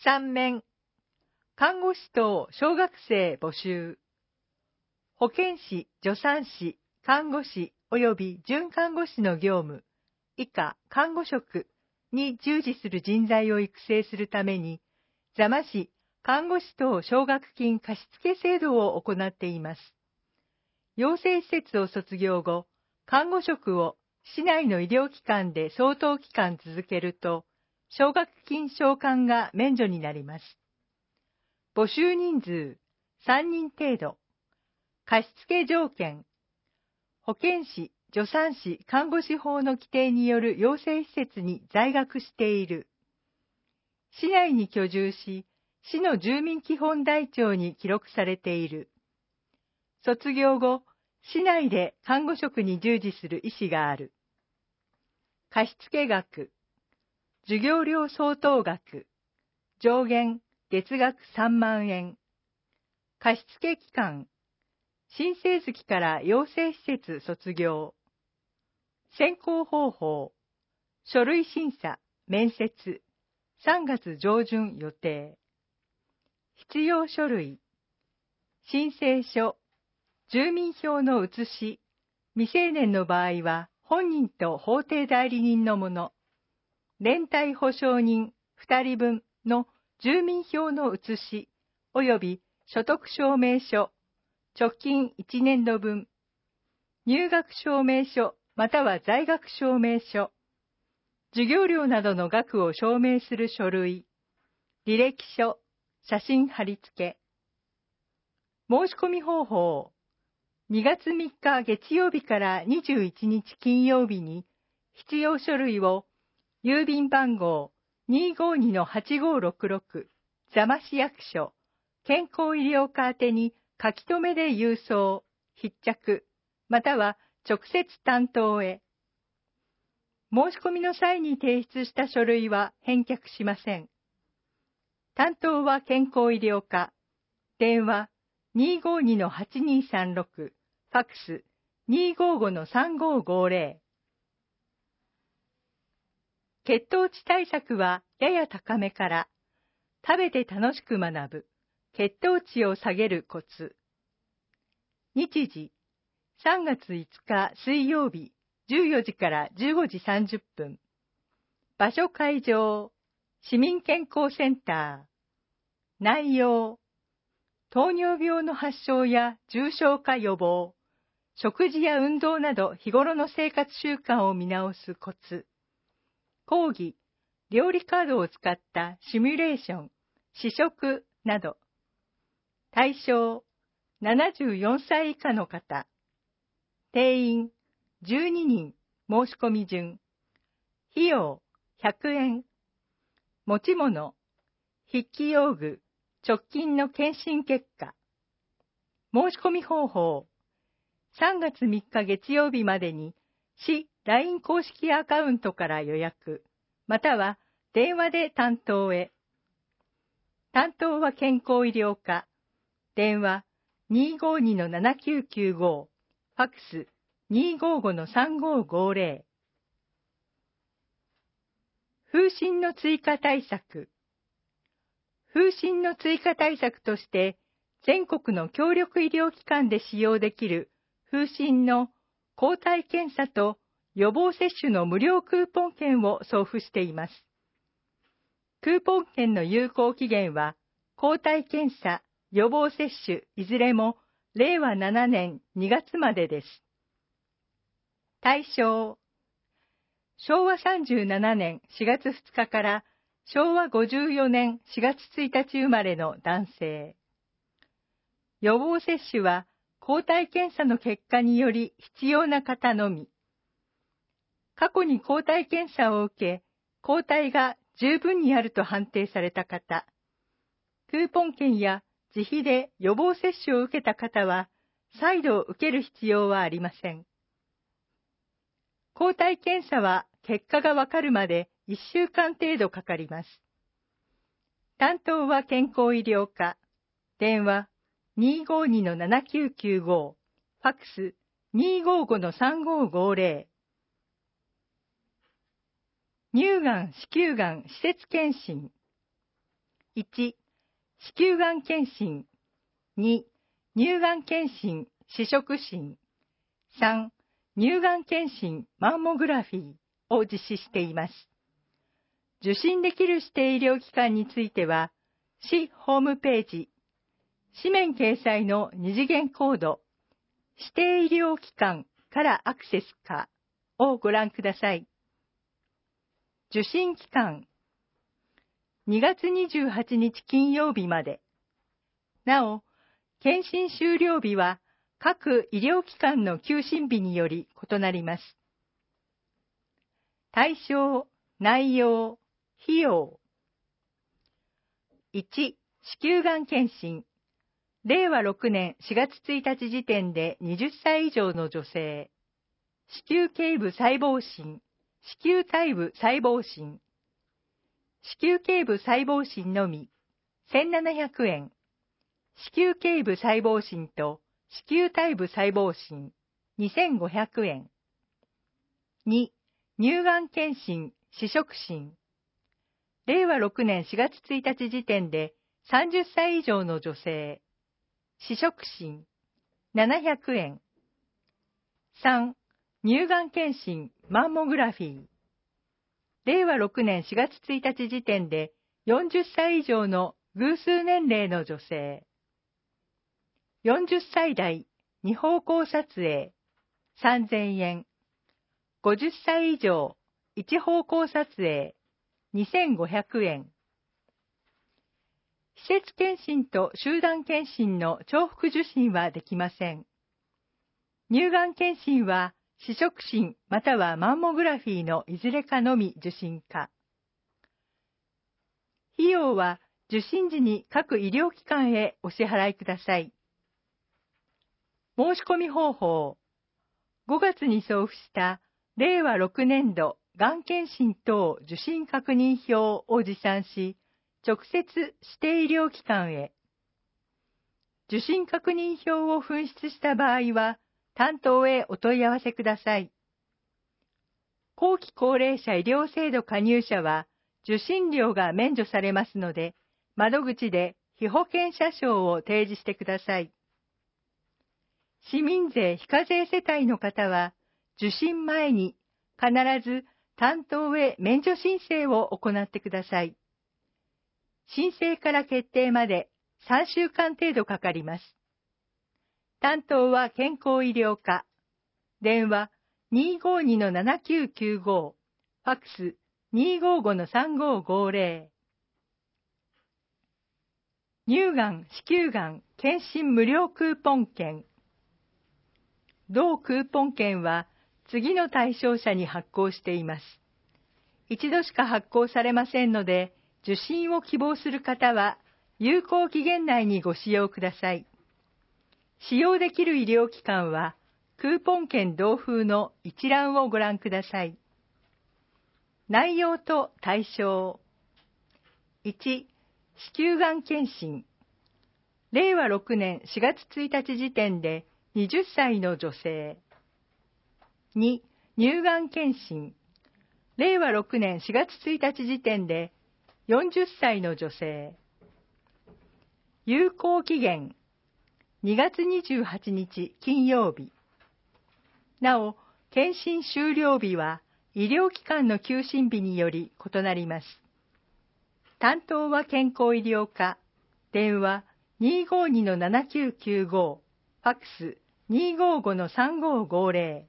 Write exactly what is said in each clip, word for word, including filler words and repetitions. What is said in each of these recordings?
さん面、看護師等小学生募集。保健師、助産師、看護師及び准看護師の業務、以下看護職に従事する人材を育成するために、座間市看護師等奨学金貸付制度を行っています。養成施設を卒業後、看護職を市内の医療機関で相当期間続けると、奨学金償還が免除になります。募集人数さんにん程度。貸付条件。保健師、助産師、看護師法の規定による養成施設に在学している。市内に居住し、市の住民基本台帳に記録されている。卒業後、市内で看護職に従事する意思がある。貸付額。授業料相当額。上限、月額さんまんえん。貸付期間。新生月から養成施設卒業。選考方法。書類審査、面接。さんがつ上旬予定。必要書類。申請書。住民票の写し。未成年の場合は本人と法定代理人のもの。連帯保証人ふたりぶんの住民票の写し、及び所得証明書。直近いちねんどぶん。入学証明書または在学証明書。授業料などの額を証明する書類。履歴書、写真貼り付け。申し込み方法。にがつみっか月曜日からにじゅういちにち金曜日に必要書類を郵便番号 にーごーにのはちごーろくろく 座間市役所健康医療課宛てに書き留めで郵送、必着、または直接担当へ。申し込みの際に提出した書類は返却しません。担当は健康医療課。電話 にーごーにのはちにーさんろく、ファックス にーごーごのさんごーごーぜろ。血糖値対策はやや高めから、食べて楽しく学ぶ、血糖値を下げるコツ。日時、さんがついつか水曜日、じゅうよじからじゅうごじさんじゅっぷん。場所会場、市民健康センター。内容、糖尿病の発症や重症化予防、食事や運動など日頃の生活習慣を見直すコツ。講義、料理カードを使ったシミュレーション、試食など。対象、ななじゅうよんさい以下の方。定員、じゅうににん、申し込み順。費用、ひゃくえん。持ち物、筆記用具、直近の検診結果。申し込み方法、さんがつみっか月曜日までに、市 ライン 公式アカウントから予約、または電話で担当へ。担当は健康医療課。電話 にーごーにのななきゅうきゅうご、ファックス にーごーごのさんごーごーぜろ。風疹の追加対策。風疹の追加対策として、全国の協力医療機関で使用できる風疹の抗体検査と予防接種の無料クーポン券を送付しています。クーポン券の有効期限は、抗体検査、予防接種いずれもれいわななねんにがつまでです。対象、しょうわさんじゅうななねんしがつふつかからしょうわごじゅうよねんしがつついたち生まれの男性。予防接種は抗体検査の結果により必要な方のみ。過去に抗体検査を受け、抗体が十分にあると判定された方、クーポン券や自費で予防接種を受けた方は、再度受ける必要はありません。抗体検査は結果がわかるまでいっしゅうかん程度かかります。担当は健康医療課。電話 にーごーにのななきゅうきゅうご、ファックス にーごーごのさんごーごーぜろ。乳がん、子宮がん施設検診。 いち、子宮がん検診。に、乳がん検診、試食診。さん、乳がん検診、マンモグラフィーを実施しています。受診できる指定医療機関については、市ホームページ、紙面掲載の二次元コード、指定医療機関からアクセスかをご覧ください。受診期間、にがつにじゅうはちにち金曜日まで。なお、検診終了日は各医療機関の休診日により異なります。対象、内容、費用。いち、子宮がん検診。れいわろくねんしがつついたち時点ではたち以上の女性。子宮頸部細胞診、子宮体部細胞診。子宮頸部細胞診のみ、せんななひゃくえん。子宮頸部細胞診と子宮体部細胞診、にせんごひゃくえん。に、乳がん検診、試食診。れいわろくねんしがつついたち時点でさんじゅっさい以上の女性。試食診、ななひゃくえん。さん、乳がん検診、マンモグラフィー。れいわろくねんしがつついたち時点でよんじゅっさい以上の偶数年齢の女性。よんじゅっさい代、に方向撮影、さんぜんえん。ごじゅっさい以上、いち方向撮影、にせんごひゃくえん。施設検診と集団検診の重複受診はできません。乳がん検診は試食診またはマンモグラフィーのいずれかのみ受診か。費用は受診時に各医療機関へお支払いください。申し込み方法。ごがつに送付したれいわろくねんどがん検診等受診確認票を持参し、直接指定医療機関へ。受診確認票を紛失した場合は、担当へお問い合わせください。後期高齢者医療制度加入者は、受診料が免除されますので、窓口で被保険者証を提示してください。市民税非課税世帯の方は、受診前に必ず担当へ免除申請を行ってください。申請から決定までさんしゅうかん程度かかります。担当は健康医療課。電話 にーごーにのななきゅうきゅうご、ファックス にーごーごのさんごーごーぜろ。乳がん、子宮がん、検診無料クーポン券。同クーポン券は次の対象者に発行しています。一度しか発行されませんので、受診を希望する方は有効期限内にご使用ください。使用できる医療機関は、クーポン券同封の一覧をご覧ください。内容と対象。いち、子宮がん検診。れいわろくねんしがつついたち時点ではたちの女性。に、乳がん検診。れいわろくねんしがつついたち時点でよんじゅっさいの女性。有効期限。にがつにじゅうはちにち金曜日。なお、検診終了日は医療機関の休診日により異なります。担当は健康医療課。電話 にーごーにのななきゅうきゅうご、ファックス にーごーごのさんごーごーぜろ。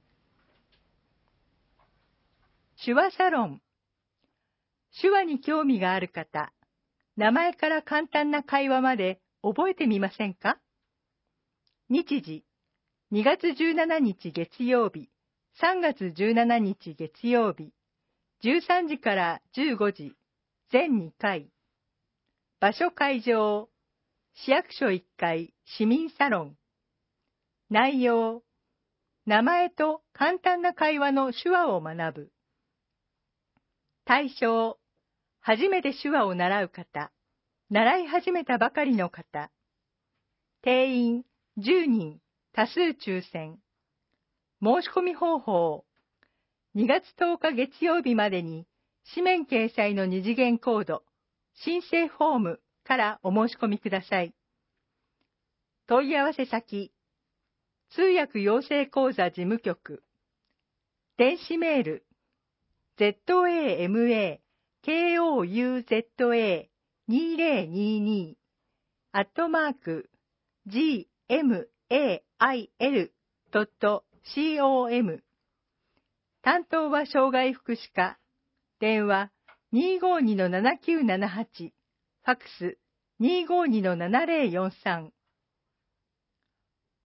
手話サロン。手話に興味がある方、名前から簡単な会話まで覚えてみませんか？日時、にがつじゅうしちにち月曜日、さんがつじゅうしちにち月曜日、じゅうさんじからじゅうごじ、全にかい。場所会場、市役所いっかい市民サロン。内容、名前と簡単な会話の手話を学ぶ。対象、初めて手話を習う方、習い始めたばかりの方。定員じゅうにん、多数抽選。申し込み方法。にがつとおか月曜日までに、紙面掲載の二次元コード、申請フォーム、 からお申し込みください。問い合わせ先、通訳養成講座事務局、電子メール、zamakouzaにせんにじゅうに アットマーク、gmail.com。担当は障害福祉課。電話 にーごーにーのななきゅうななはち、ファックス にーごーにーのななぜろよんさん。